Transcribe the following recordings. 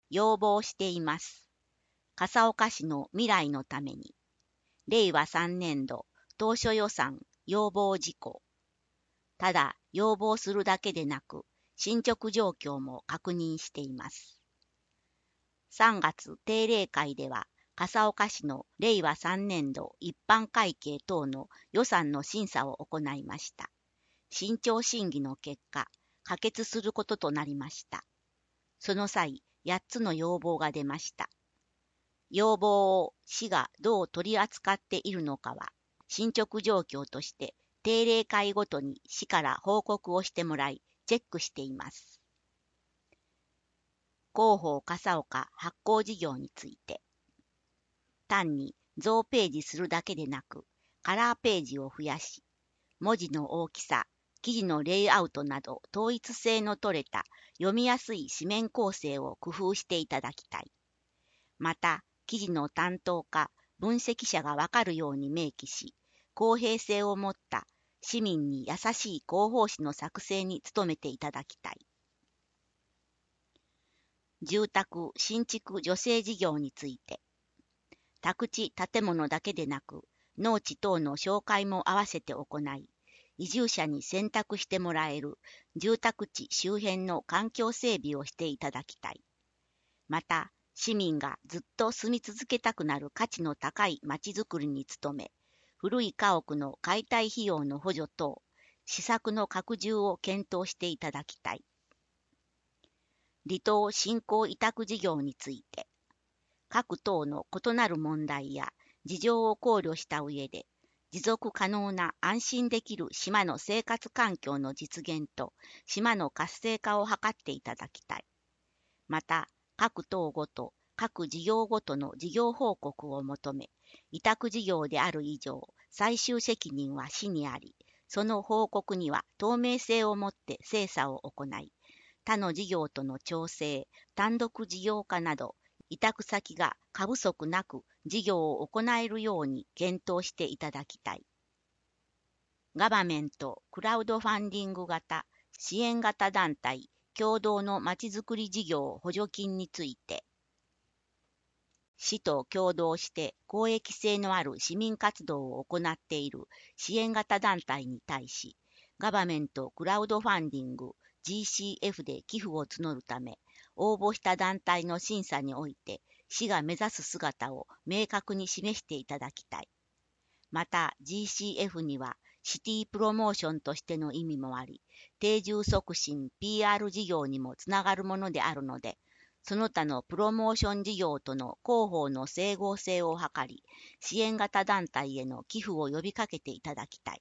要望しています。笠岡市の未来のために。令和3年度当初予算要望事項。ただ要望するだけでなく、進捗状況も確認しています。3月定例会では、笠岡市の令和3年度一般会計等の予算の審査を行いました。慎重審議の結果、可決することとなりました。その際、8つの要望が出ました。要望を市がどう取り扱っているのかは、進捗状況として定例会ごとに市から報告をしてもらい、チェックしています。広報笠岡発行事業について、単に増ページするだけでなく、カラーページを増やし、文字の大きさ、記事のレイアウトなど統一性の取れた読みやすい紙面構成を工夫していただきたい。また、記事の担当か分析者がわかるように明記し、公平性を持った市民に優しい広報誌の作成に努めていただきたい。住宅・新築助成事業について、宅地建物だけでなく、農地等の紹介も合わせて行い、移住者に選択してもらえる住宅地周辺の環境整備をしていただきたい。また、市民がずっと住み続けたくなる価値の高いまちづくりに努め、古い家屋の解体費用の補助等、施策の拡充を検討していただきたい。離島振興委託事業について、各島の異なる問題や事情を考慮した上で、持続可能な安心できる島の生活環境の実現と島の活性化を図っていただきたい。また、各島ごと、各事業ごとの事業報告を求め、委託事業である以上、最終責任は市にあり、その報告には透明性をもって精査を行い、他の事業との調整、単独事業化など、委託先が過不足なく事業を行えるように検討していただきたい。ガバメント・クラウドファンディング型、支援型団体、共同のまちづくり事業補助金について、市と共同して公益性のある市民活動を行っている支援型団体に対し、ガバメント・クラウドファンディング GCF で寄付を募るため、応募した団体の審査において、市が目指す姿を明確に示していただきたい。また GCF にはシティプロモーションとしての意味もあり、定住促進 PR 事業にもつながるものであるので、その他のプロモーション事業との広報の整合性を図り、支援型団体への寄付を呼びかけていただきたい。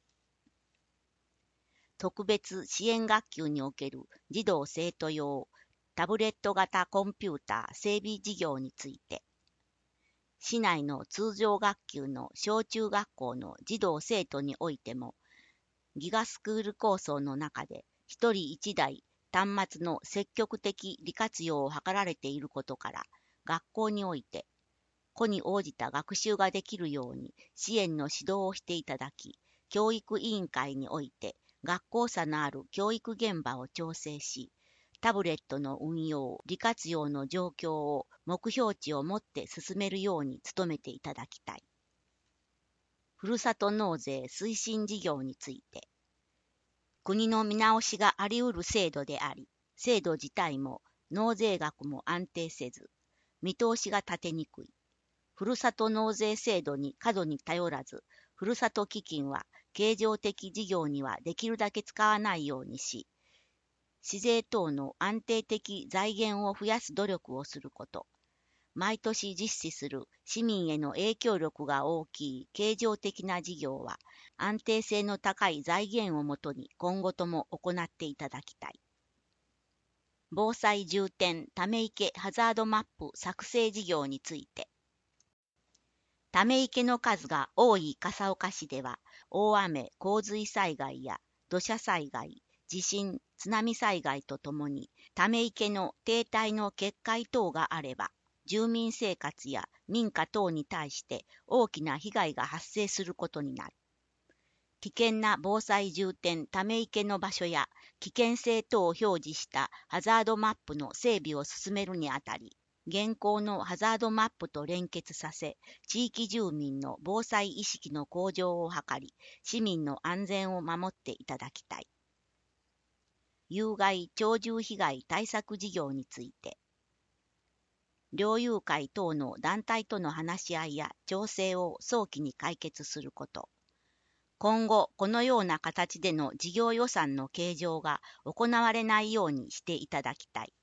特別支援学級における児童生徒用タブレット型コンピューター整備事業について、市内の通常学級の小中学校の児童生徒においても、ギガスクール構想の中で一人一台端末の積極的利活用を図られていることから、学校において個に応じた学習ができるように支援の指導をしていただき、教育委員会において学校差のある教育現場を調整し、タブレットの運用、利活用の状況を目標値を持って進めるように努めていただきたい。ふるさと納税推進事業について、国の見直しがあり得る制度であり、制度自体も納税額も安定せず、見通しが立てにくい。ふるさと納税制度に過度に頼らず、ふるさと基金は経常的事業にはできるだけ使わないようにし、市税等の安定的財源を増やす努力をすること。毎年実施する市民への影響力が大きい経常的な事業は、安定性の高い財源をもとに今後とも行っていただきたい。防災重点ため池ハザードマップ作成事業について、ため池の数が多い笠岡市では、大雨・洪水災害や土砂災害、地震、津波災害とともに、ため池の堤体の決壊等があれば、住民生活や民家等に対して大きな被害が発生することになる。 危険な防災重点ため池の場所や危険性等を表示したハザードマップの整備を進めるにあたり、現行のハザードマップと連結させ、地域住民の防災意識の向上を図り、市民の安全を守っていただきたい。有害鳥獣被害対策事業について、猟友会等の団体との話し合いや調整を早期に解決すること。今後、このような形での事業予算の計上が行われないようにしていただきたい。